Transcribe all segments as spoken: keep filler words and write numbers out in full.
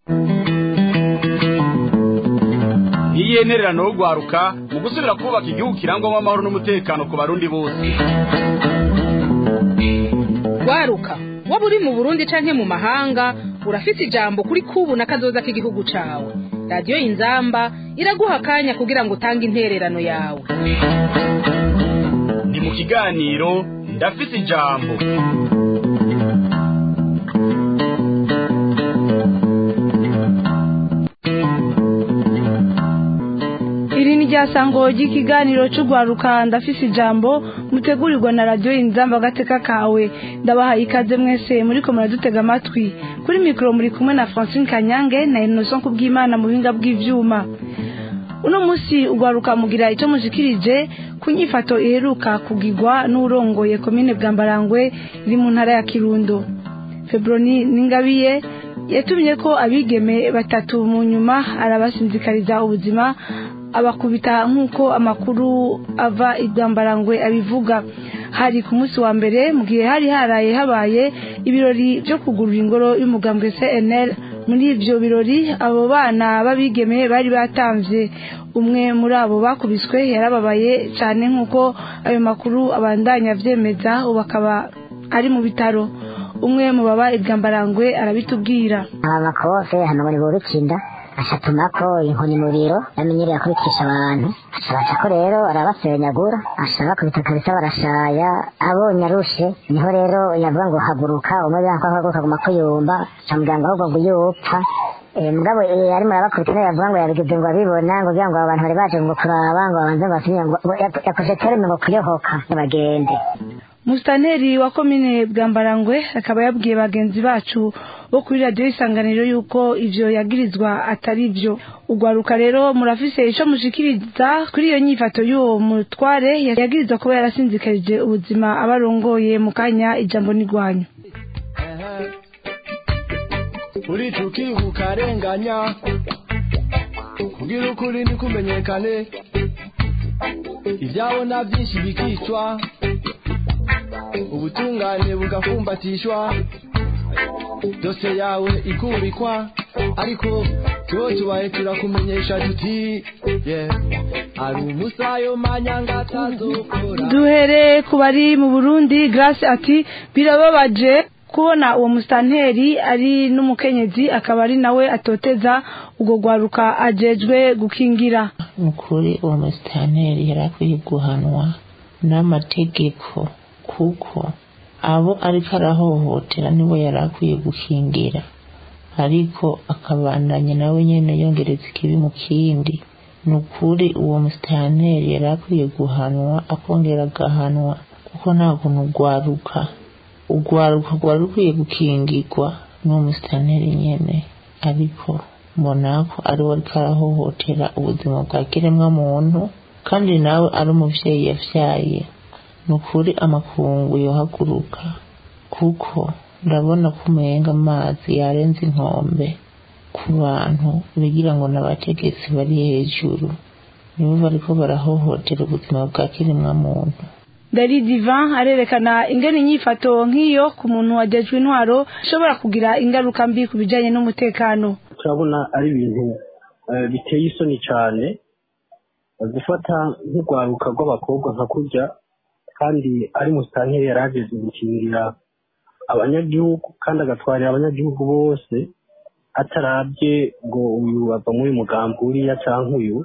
Iyenererano yo gwaruka mu gusubira kubaka igihugu kirangwamo amahoro n'umutekano ku barundi bose. Gwaruka waba uri mu Burundi canke mu mahanga urafite ijambo kuri kubu na kazoza k'igihugu cawe. Radio Inzamba iraguha kanya kugira ngo utange intererano yawe. Ni mu kiganiro ndafite ijambo. Iri ni ryasango ry'ikiganiro cy'ugwaruka ndafise ijambo mutegurirwa na Radio Inzamba gateka kawe. Ndabaha ikaze mwese muri ko muradutega amatwi. Kuri mikro muri kumwe na Francine Kanyange na Innocent Kubwimana mu binga bw'ivyuma. Uno musi ugwaruka mugira icyo muzikirije kunyifato iheruka kugigwa n'urongoye komine Bwambarangwe iri mu ntara ya Kirundo. Febroni Ningabiye yatumye ko abigeme batatu mu nyuma arabasinzikariza ubuzima abakubita nk'uko amakuru ava Ibwambarangwe abivuga. Hari ku munsi wa mbere mu gihe hari haraye habaye ibirori byo kugurura ingoro y'umugambwe C N L. Muri ivyo birori abo bana babigeme bari batamvye. Umwe muri abo bakubiswe yarababaye cyane nk'uko ayo makuru abandanya vyemeza ubakaba ari mu bitaro. Umwe mu baba Ibwambarangwe arabitubwira. Abakose hano bari borukinda ashatumako inkoni mu biro yamenyereye kubikisha abantu ashabaca ko rero arabasenyagura ashaka kubita kabisa barashaya abonye arushe niho rero yavuga ngo haguruka umwe yanko haguruka guma kuyumba camuganga ahubwo ngo yopfa mugabo yari murabakubita yavuga ngo yabigize ngo abibona ngo kugira ngo abantu bari baje ngo kuraba ngo abanze basinye ngo yakoze terme ngo kuyohoka bagende. Mustaneri wa komine Bwambarangwe akaba yabwiye bagenzi bacu bo kuri radio Isanganiro yuko ivyo yagirizwa atari byo. Ugwaruka rero murafise ico mushikiriza kuri iyo nyifato y'uwo mutware yagirizwa kuba yarasinzikarije ubuzima abarongoye mu kanya ijambo nigwanyu. Uri tukibu karenganya kugira ukuri ni kumenyekane ivyabona byinshi bikicwa ubutungane bugafumbatishwa dose yawe ikubikwa ariko tuwo tubaye turakumenyesha tuti yeah ari umusayo manyanga tazokora. Duhere ku bari mu Burundi. Grace ati birababaje kubona uwo mustanteri ari n'umukenyezi akaba ari nawe atoteza ugo gwaruka ajejwe gukingira. Ukuri uwo mustanteri yarakwiye guhanwa n'amategeko kuko abo ariko arahohotera nibo yarakwiye gukingira ariko akabandanya nawe nyene yongereza ikibi mu kindi. Nukuri uwo mustanteri yarakwiye guhanwa akongera gahanwa kuko ntabwo nugwaruka ugwaruka gwarukwiye gukingirwa n'uwo mustanteri nyene ariko mbonako ari we ariko arahohotera ubuzima bwa kiremwa muntu kandi nawe ari umuvyeyi yavyaye. Nukuri amakungu yohaguruka kuko ndabona kumenga amazi yarenze inkombe ku bantu bigira ngo n'abategetsi bari hejuru nibo bariko barahohotera ubuzima bwa kiremwa muntu. Dari Divan arerekana ingene inyifato nk'iyo ku muntu wajejwe intwaro ishobora kugira ingaruka mbi ku bijanye n'umutekano. Turabona ari ibintu biteye isoni cyane gufata nk'ugwaruka rw'abakobwa nka kurya kandi ari mustanteri yarageze gukingira abanyagihugu kandi agatwarira abanyagihugu bose atarabye ngo uyu ava muri mugambo uriya canke uyu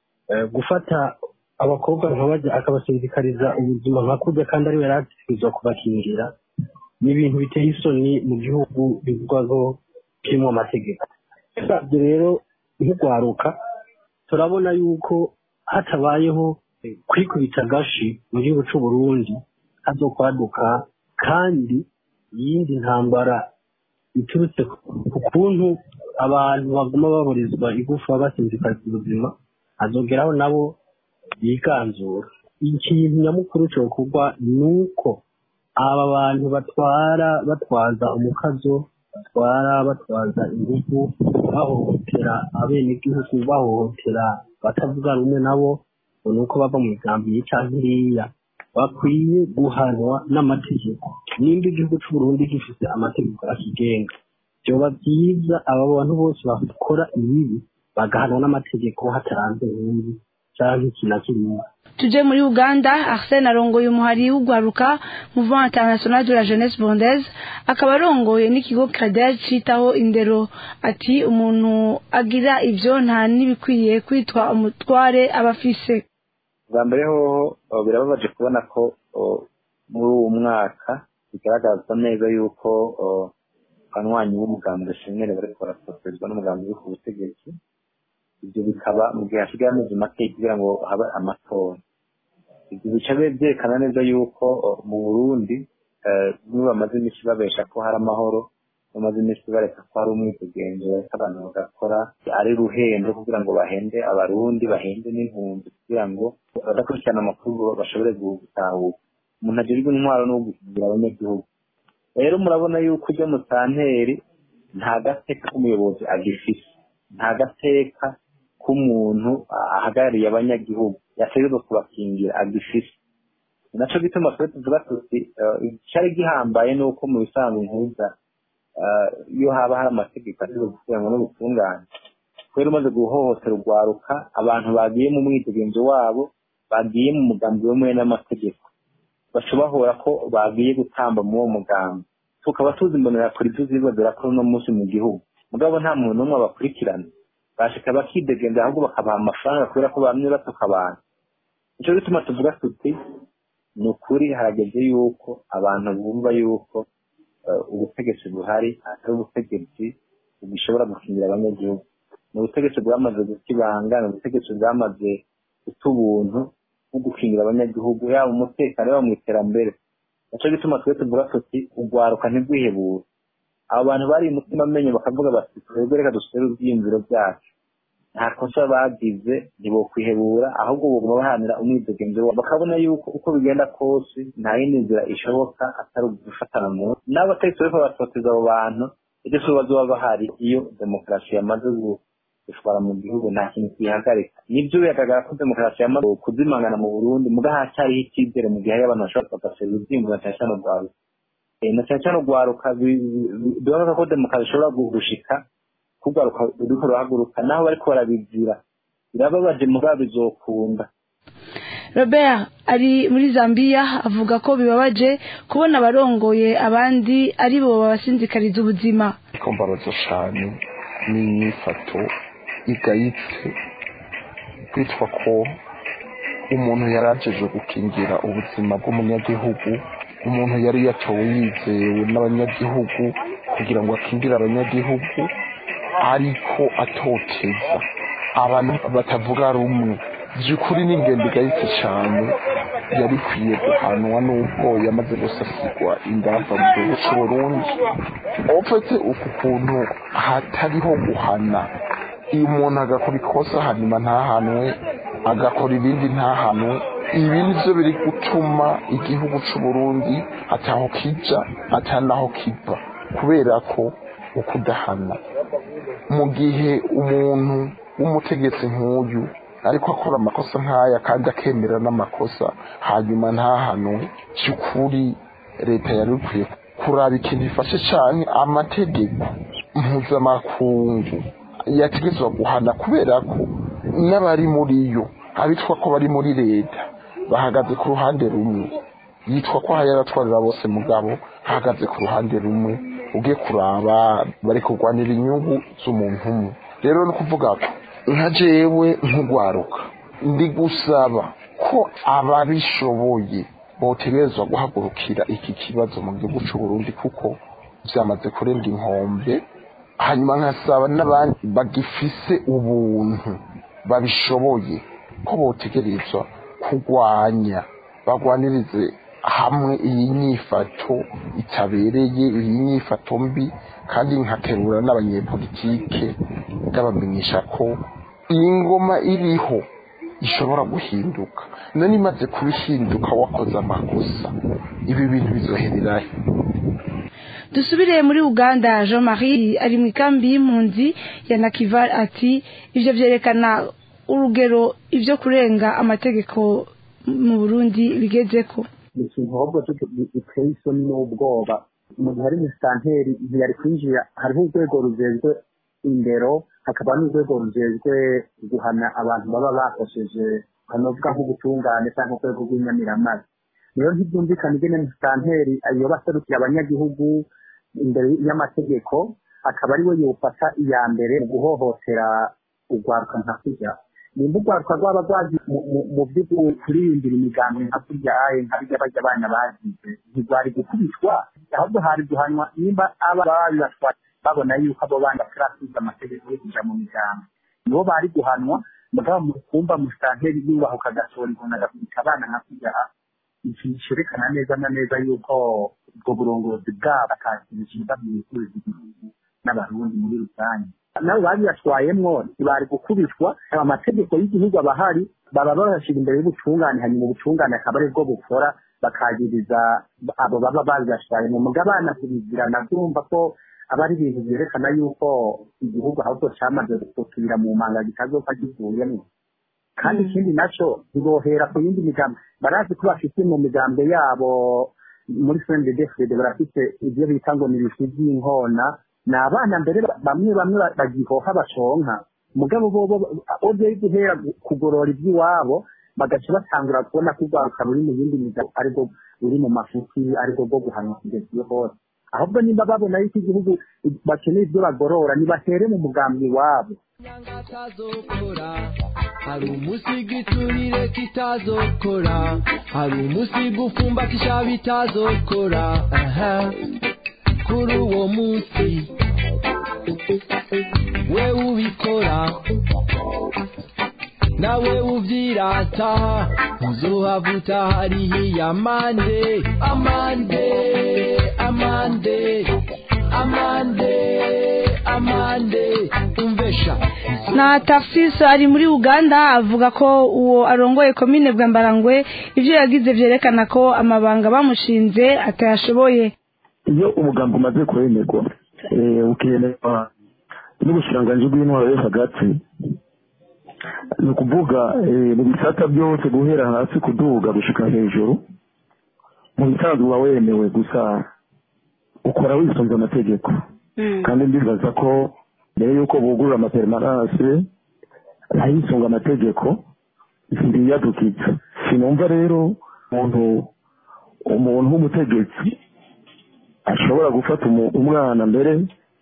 gufata abakobwa nk'abajya akabasinzikariza ubuzima nka kurya kandi ari yarageze kubakingira ni ibintu biteye isoni mu gihugu bivugwa ko kirimo amategeko. Sabye rero nk'ugwaruka turabona yuko hatabayeho kwikubita gashi mu gihugu cy'u Burundi hazokwaduka kandi yindi ntambara iturutse ku kuntu abantu baguma baburizwa igufa basinzikariza ubuzima hazogeraho nabo biganzura. Ikintu nyamukuru cyo kugwa nuko aba bantu batwara batwaza umukazo batwara batwaza ingufu bahohotera abenegihugu bahohotera batavuga rumwe nabo nuko bava mu migambi y'icyankiriya bakwiye guhanwa n'amategeko. Nimba igihugu cy'u Burundi gifite amategeko akigenga byoba byiza aba bantu bose bakora ibibi bagahanwa n'amategeko hataranze inkingi cyangwa iki na kimwe. tuje muri Uganda. Arsene arongoye umuhari w'ugwaruka Mouvement International de la Jeunesse Burundaise, akaba arongoye n'ikigo Cadre citaho indero. Ati umuntu agira ivyo nta nibikwiye kwitwa umutware abafise. Bwa mbere hoho birababaje kubona ko muri uwo mwaka bigaragaza neza yuko abanywanyi b'umugambwe Shenere bariko barasozerwa n'umugambwe wo ku butegetsi. Ibyo bikaba mu gihe hasigaye amezi make kugira ngo habe amatora. Ibyo bica byerekana neza yuko mu Burundi niba bamaze iminsi babesha ko hari amahoro, bamaze iminsi bareka ko hari umwidegenzo abantu bagakora ari ruhendo kugira ngo bahende abarundi, bahende n'impunzi kugira ngo badakurikirana amakuru bashobore gutahuka. Umuntu agirirwa intwaro no gukingira abanyagihugu. Rero murabona yuko ujya mu santeri nta gateka k'umuyobozi agifise, nta gateka k'umuntu ahagarariye abanyagihugu yategerezwa kubakingira agifise. Naco gituma twe tuvuga tuti icyari gihambaye nuko mu bisanzwe nkuza iyo haba hari amategeko ategerezwa gukuranwa n'ubutungane. Kwera umaze guhohotera urwaruka, abantu bagiye mu mwidegenzo wabo, bagiye mu mugambi w'umwe n'amategeko, bashobora ko bagiye gutamba mu uwo mugambi. Tukaba tuzi imbonera kuri tuzibazira ko no munsi mu gihugu mugabo nta muntu n'umwe abakurikirana, bashika bakidegenda ahubwo bakabaha amafaranga kubera ko bamwe batuka abantu. Nico gituma tuvuga tuti ni ukuri harageze yuko abantu bumva yuko ubutegetsi buhari atari ubutegetsi bugishobora gukingira abanyagihugu. Ni ubutegetsi bwamaze gukibanga, ni ubutegetsi bwamaze guta ubuntu bwo gukingira abanyagihugu yaba umutekano yaba mu iterambere. Nico gituma twe tuvuga tuti urwaruka ntirwihebura. Abo bantu bari umutima amenye bakavuga bati twebwe reka dusubire ibyiyumviro byacu, nta kosa bagize ntibokwihebura, ahubwo boguma bahanira umwidegenzo wabo, bakabona yuko uko bigenda kose nta yindi nzira ishoboka atari ugufatana mu n'abategetsi bariko batoteza abo bantu. Ibyo so bazoba bahari iyo demokarasi yamaze gushwara mu gihugu, nta kintu kihagarika. Nibyo biragaragara ko demokarasi yamaze kuzimangana mu Burundi, muga hacyariho icyizere mu gihe hari abantu bashobora bagasaba ibyiyumviro na cyane urwaruka. Na cyane cyane urwaruka bibaza ko demokarasi ishobora gushika kugaruka uriko ruhaguruka naho bariko barabizira, birababaje mugabo bizokunda. Robert ari muri Zambia avuga ko bibabaje kubona abarongoye abandi ari bo babasinzikariza ubuzima. Ikombabazo cyane n'inyifato igayitse kwitwa ko umuntu yarajeje gukingira ubuzima bw'umunyagihugu, umuntu yari yatowe yizewe n'abanyagihugu kugira ngo akingire abanyagihugu, ariko atoteza abantu batavuga rumwe. By'ukuri n'ingendo igayitse cyane yari ikwiye guhanwa n'ubwo yamaze gusasigwa ingamba mu gihugu cy'Uburundi. Ofete uku kuntu hatariho guhana, iyo umuntu agakora ikosa hanyuma ntahanwe, agakora ibindi ntahanwe, ibi nivyo biri gutuma igihugu c'Uburundi ataho kija atanaho kiva, kubera ko ukudahana. Mu gihe umuntu w'umutegetsi nk'uyu ariko akora amakosa nk'aya kandi akemera n'amakosa hanyuma ntahanwe, cy'ukuri leta yari ikwiye kuraba ikintu ifashe cyane amategeko mpuzamakungu yategetswe guhana, kubera ko n'abari muri yo abitwa ko bari muri leta bahagaze ku ruhande rumwe, yitwa ko yaratwarira bose mugabo ahagaze ku ruhande rumwe. Ugiye kuraba bari kurwanira inyungu z'umuntu umwe. Rero no kuvuga ko nka jewe nk'ugwaruka ndi gusaba ko ababishoboye botegerezwa guhagurukira iki kibazo mu gihugu c'Uburundi kuko byamaze kurenga inkombe. Hanyuma nkasaba n'abandi bagifise ubuntu babishoboye ko botegerezwa kugwanya, bagwanirize hamwe iyi nyifato itabereye, iyi nyifato mbi, kandi nkaterura n'abanyepolitike ndabamenyesha ko iyi ngoma iriho ishobora guhinduka. None imaze kubihinduka wakoze amakosa, ibi bintu bizohererahe? Dusubire muri Uganda. Jean Marie ari mu kambi y'impunzi ya Nakival ati ivyo vyerekana urugero ivyo kurenga amategeko mu Burundi bigezeko. Ikintu ahubwo biteye isoni n'ubwoba mu gihe ari musitanteri ntiyari kwinjira. Hariho urwego rujejwe indero, hakaba n'urwego rujejwe guhana abantu baba bakosheje hanovuga nk'ubutungane cyangwa urwego rw'inyamiramazi. Rero ntibyumvikana ingene musitanteri yoba aserukira abanyagihugu imbere y'amategeko akaba ari we yofata iya mbere mu guhohotera urwaruka nka kurya. Nimba urwaruka rwaba rwazi mu byo kuririmbira imigambi nka kurya nka birya barya abana bagize ntibari gukubitwa, ahubwo hari guhanwa nimba aba babibatwara babona yuko abo bana batarasiza amategeko yo kuja mu migambi, nibo bari guhanwa. Mugabo mu kumva musitanteri yubahuka agatora inkoni agakubita abana nka kurya, iki cyerekana neza na neza yuko ubwo burongozi bwabo atakintu cyiza bwifuriza igihugu n'abarundi muri rusange. Nabo babiyatwayemwo ntibari gukubitwa, amategeko y'igihugu abahari baba babashyira imbere y'ubutungane, hanyuma ubutungane akaba ari bwo bukora bakagiriza abo baba babiyatwayemwo. Mugabana kubizirana kumva ko aba ari ibintu byerekana yuko igihugu ahubwo cyamaze gusubira mu manga kitazopfa kivuyemo. Kandi ikindi nacyo ntibohera ku yindi migambi, barazi ko bafite mu migambi yabo muri C N D D F D D barafite ibyo bita ngo ni ibisi by'inkona, ni abana mbere bamwe bamwe bagihoha bashonka, mugabo bo obye guhera kugorora iby'iwabo bagaca batangura kubona ko urwaruka ruri mu yindi migambi ariko ruri mu mafuti ariko bwo guhanwa kugeza iyo hose. Ahubwo nimba babona yuko igihugu bakeneye ibyo bagorora nibatere mu mugambi wabo. Hari umusigi turire kitazokora, hari umusigi ufumbatisha bitazokora. Aha, kuri uwo munsi we ubikora nawe uvyirata uzohavuta harihi amande amande amande amande amande umvesha. Na Tafsisi ari muri Uganda avuga ko uwo arongoye komine Bwambarangwe ivyo yagize vyerekana ko amabanga bamushinze atayashoboye. Iyo umugambo umaze kwemerwa eh ukemerwa n'ubushiranganje bw'intwaro yo hagati, ni ukuvuga mu bisata byose guhera hasi kuduga gushika hejuru, mu bisanzwe uba wemewe gusa ukora wisunze amategeko. Kandi ndibaza ko mbere yuko bugurura amapermanence ayisunga amategeko ntibiyadukitse. Sinumva rero umuntu umuntu w'umutegetsi ashobora gufata umwana mbere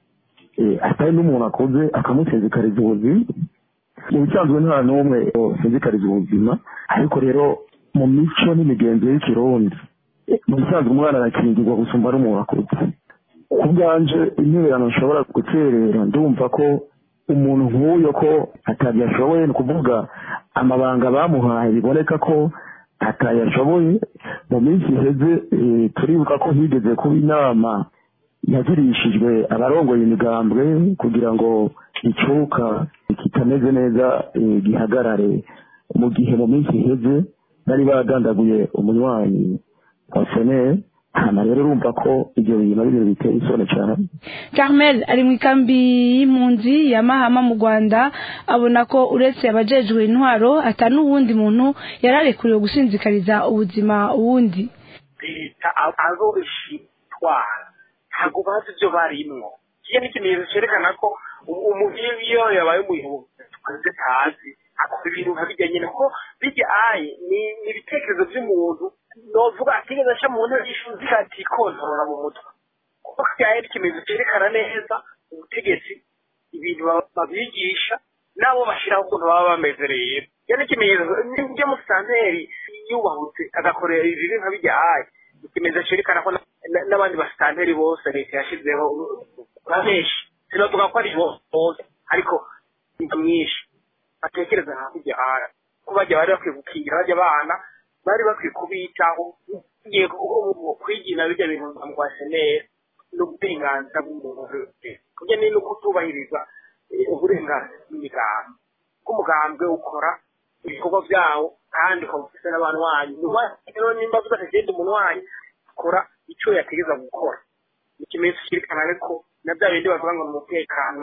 atari n'umuntu akoze akamusezekariza ubuzima. Mu bisanzwe nta n'umwe usezekariza ubuzima, ariko rero mu mico n'imigenzo y'ikirundi mu bisanzwe umwana arakingirwa gusumba n'umuntu akoze. Ku bwanje intererano nshobora guterera, ndumva ko umuntu nk'uyo ko atabyashoboye, ni ukuvuga amabanga bamuhaye biboneka ko atayashoboye. Mu minsi iheze turibuka ko higeze kuba inama yagirishijwe abarongoye imigambwe kugira ngo icuka kitameze neza gihagarare, mu gihe mu minsi iheze bari bagandaguye umunywanyi wa Senel. Hano rero urumva ko ibyo bintu ari ibintu biteye isoni cyane. Carmel ari mu ikambi y'impunzi ya Mahama mu Rwanda abona ko uretse abajejwe intwaro atari n'uwundi muntu yararekuriwe gusinzikariza ubuzima uwundi. Leta abo ishitwara ntabwo bazi ibyo barimwo. Kiye n'ikimenyetso cyerekana ko umuntu iyo yabaye umuyobozi twaze tazi akora ibintu nkabijyanye nako bijya aye ni ibitekerezo by'umuntu novuga atigeze asha mu ntebe y'ishuri ati kontorora mu mutwe, kuko cyari ikimenyetso cyerekana neza ubutegetsi ibintu babigisha nabo bashiraho ukuntu baba bamezereye. Yani ikimenyetso n'ibyo musitanteri yubahutse agakorera ibibi nkabijya aye, ikimenyetso cyerekana ko n'abandi basitanteri bose leta yashizeho babeshi, sinovuga ko ari bose ariko nyamwinshi batekereza nkabijya aye ko bajya bari bakwiye gukingira bajya abana, bari bakwiye kubitaho ngiye kwigina bijya bintu mu Senel n'uburenganzira bw'umuntu kujya ni no kutubahiriza uburenganzira bw'imigambi k'umugambwe ukora ibikorwa byawo kandi ukabufise n'abantu wanyu. Rero nimba vuga agenda umuntu wanyu akora icyo yategeza gukora, ikimenyetso cyerekana ko na bya bindi bavuga ngo umutekano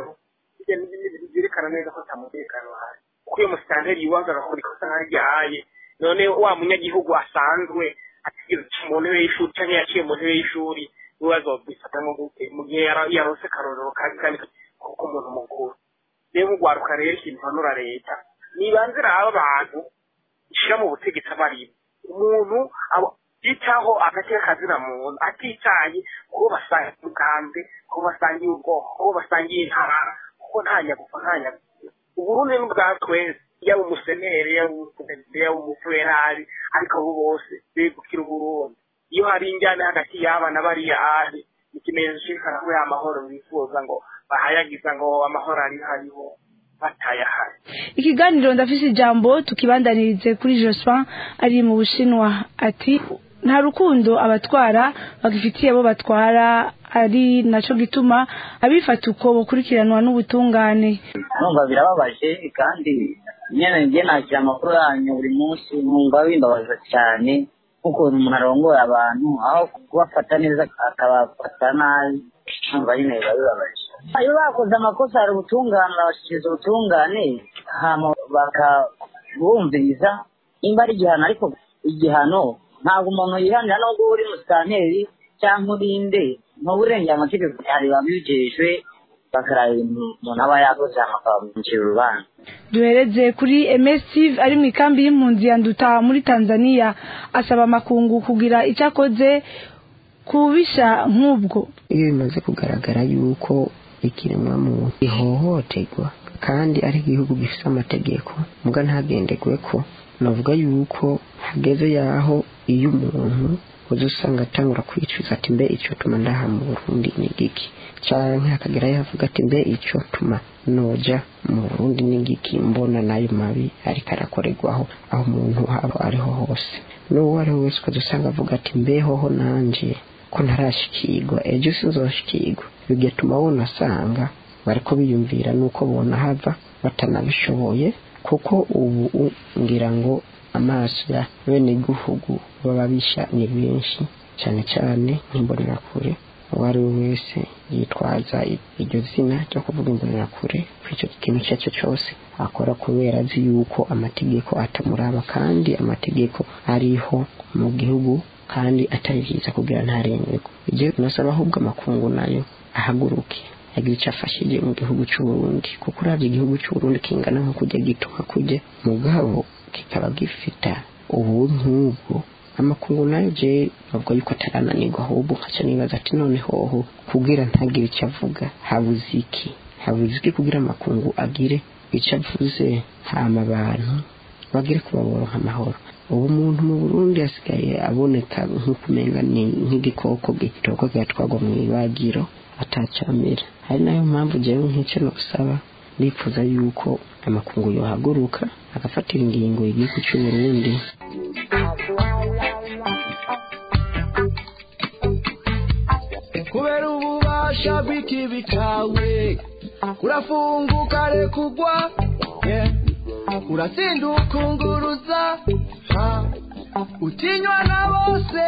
byerekana neza ko atamutekano hari, kuko iyo musitanteri yiwaga agakora ikosa nk'iryahaye none wa munyagihugu asanzwe atigeze mu ntebe y'ishuri cyangwa yaciye mu ntebe y'ishuri ibibazo bifatamo mu gihe yarose karorero kandi kandi kuko umuntu mukuru rero ugwaruka rero ikintu hanura leta nibanzira aba bantu ishira mu butegetsi abarimo umuntu yitaho agateka kazina muntu aticaye kubo basangiye umugambi kubo basangiye ubwoko kubo basangiye intara kuko ntanya gupfa ntanya uburundi n'ubwa twese yaba umuseneri yaba umuseneri yaba umuferari ariko abo bose begukira uburundi iyo hari injyana hagati y'abana bariya ari ikimenyetso cy'ikana ko amahoro bifuza ngo bahayagiza ngo amahoro ari hariho batayahari. Ikiganiro ndafise ijambo tukibandanirize kuri Jospin ari mu Bushinwa ati nta rukundo abatwara bagifitiye abo batwara ari naco gituma abifata uko bukurikiranwa n'ubutungane. Numva birababaje kandi nyene ngiye nakira amakuru yanyu buri munsi numva bimbabaza cyane kuko umuntu arongoye abantu aho kubafata neza akabafata nabi numva nyine bibabaje. Iyo bakoze amakosa hari ubutungane abashikiriza ubutungane hama bakabumviriza imba ari igihano ariko igihano ntabwo umuntu yihanira nubwo uri musitanteri cyangwa urinde n'uburengera amategeko hari babijejwe bakaraba ibintu umuntu aba yakoze akamucira urubanza. Duhereze kuri M S Steve ari mu ikambi y'impunzi ya Nduta muri Tanzania asaba amakungu kugira icyo akoze kubisha nk'ubwo. Iyo bimaze kugaragara yuko ikiremwamuntu ihohoterwa kandi ari igihugu gifite amategeko muga ntagendegwe ko navuga yuko hageze yaho iyo umuntu uzusanga atangura kwicuza ati mbe icyo tuma ndaha mu Burundi ni giki canke akagera yavuga ati mbe icyo tuma noja mu Burundi ni giki mbona nayo mabi ariko arakorerwaho aho umuntu haba ariho hose n'uwo ari wese ukazusanga avuga ati mbe hoho nanje ko ntarashikirwa ejo sinzoshikirwa bigatuma wona asanga bariko biyumvira nuko bona hava batanabishoboye kuko ubu ngira ngo amaso ya bene igihugu baba bisha ni benshi cyane cyane nk'imbonerakure uwo ari we wese yitwaza iryo zina ryo kuvuga imbonerakure kuri icyo kintu icyo cyo cyose akora kubera azi yuko amategeko atamuraba kandi amategeko ariho mu gihugu kandi atari byiza kugira ntarengerwe. Ibyo nasaba ahubwo amakungu nayo ahaguruke agira icyo afashije mu gihugu cy'u Burundi kuko uravye igihugu cy'u Burundi kingana nko kujya gituma kujya mugabo kikaba gifita ubuntu amakungu nayo je bavuga yuko atarananirwa ahubwo nkaca nibaza ati none hoho kugira ntagire icyo avuga habuze iki habuze iki kugira amakungu agire icyo avuze hama abantu bagire kubabora amahoro. Ubu muntu mu Burundi asigaye aboneka nk'ukumenga ni nk'igikoko gitoko gatwagwa mu ibagiro atacamira. Hari nayo mpamvu jewe nk'icyo no gusaba nifuza yuko amakungu yohaguruka agafatira ingingo y'igihugu cy'u Burundi. Kubera ububasha bw'ikibi kawe urafunguka rekugwa yeah. Urasinduka unguruza utinywa na bose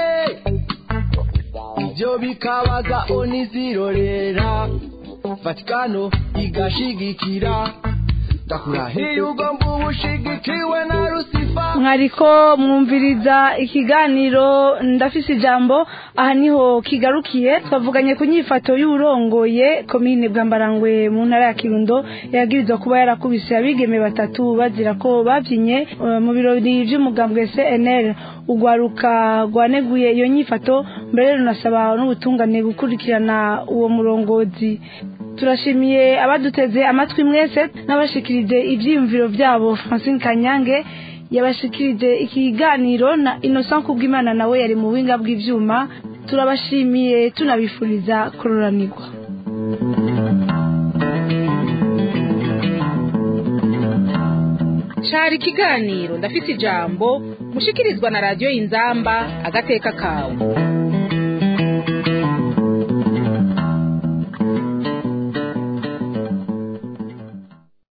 ibyo bikabaza onizirorera Vatikano igashigikira ndakurahiye ugomba ubushigikiwe na Lucifer. Mwariko mwumviriza ikiganiro ndafise ijambo aha niho kigarukiye twavuganye ku nyifato y'urongoye komine Bwambarangwe mu ntara ya Kirundo yagirizwa kuba yarakubise abigeme batatu bazira ko bavyinye mu birori by'umugambwe C N L ugwaruka rwaneguye iyo nyifato mbere runasaba n'ubutungane gukurikirana uwo murongozi. Turashimiye abaduteze amatwi mwese n'abashikirije ivyiyumviro byabo. Francine Kanyange yabashikirije ikiganiro na Innocent Kubwimana nawe yari mu winga bw'ivyuma. Turabashimiye tunabifuriza kururanirwa. Shari ikiganiro ndafite ijambo mushikirizwa na radio Inzamba agateka kawe.